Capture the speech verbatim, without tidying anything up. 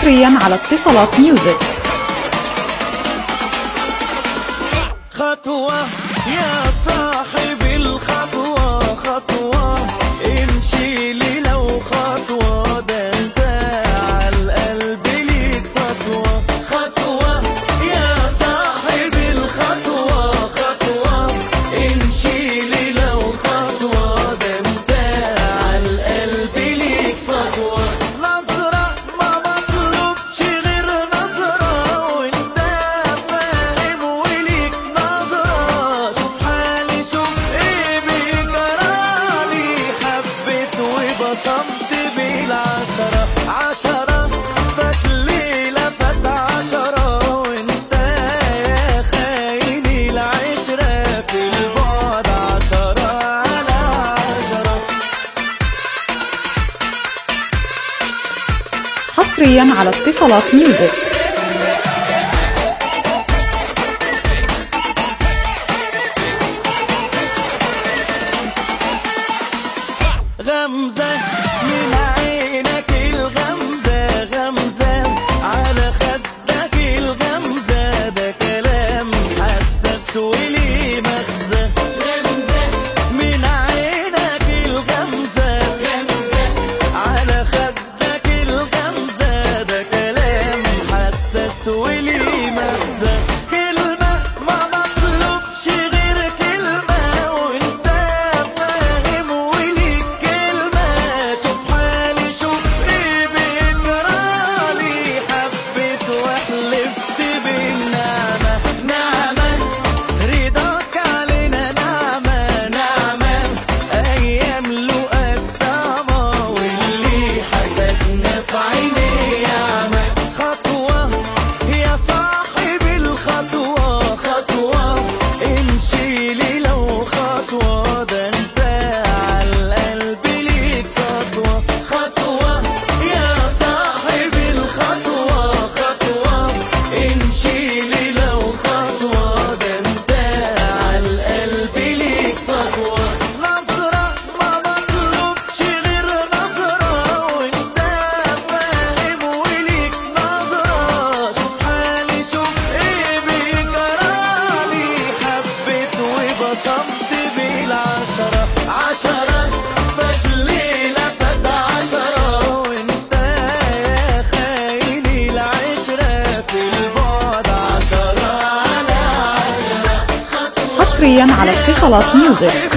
حصريا على اتصالات ميوزك. خطوة يا صاحب الخطوة، خطوة امشي لي لو خطوة، ده انت عالقلب ليك سطوة. خطوة يا صاحب الخطوة، خطوة امشي لي لو خطوة، ده انت عالقلب ليك سطوة. نظرة ما مطلوبش غير نظرة، وانت فاهم وليك نظرة. شوف حالي شوف ايه بيجرالي، حبيت وبصمت بالعشرة. عشرة فات ليلة فات عشرة، وانت يا خايني العشرة في البعد عشرة على عشرة. حصريا على اتصالات ميوزك. غمزة من عينك الغمزة، غمزة على خدك الغمزة، ده كلام حساس وليه مغزى. غمزة من عينك الغمزة، غمزة على خدك الغمزة، ده كلام حساس وليه مغزى. كلمة ما مطلوبش غير كلمة، وانت فاهم وليك كلمة. شوف حالي شوف ايه بيجرالي، حبيت وحلفت بالنعمة. نعمة رضاك علينا، نعمة نعمة ايام لقى الطعمة، واللي حسدنا في عيني ياما. خطوة يا صاحب الخطوة، خطوة امشي لي لو خطوة، ده انت عالقلب ليك سطوة. خطوة يا صاحب الخطوة، خطوة امشي لي لو خطوة، ده انت عالقلب ليك سطوة. نظرة ما مطلوبش غير نظرة، وانت فاهم وليك نظرة. شوف حالي شوف ايه بيجرالي، حبيت وبصمت بالعشرة. عشرة فات ليلة فات عشرة، وانت يا خايني العشرة في البعد عشرة على عشرة. حصريا على اتصالات ميوزك.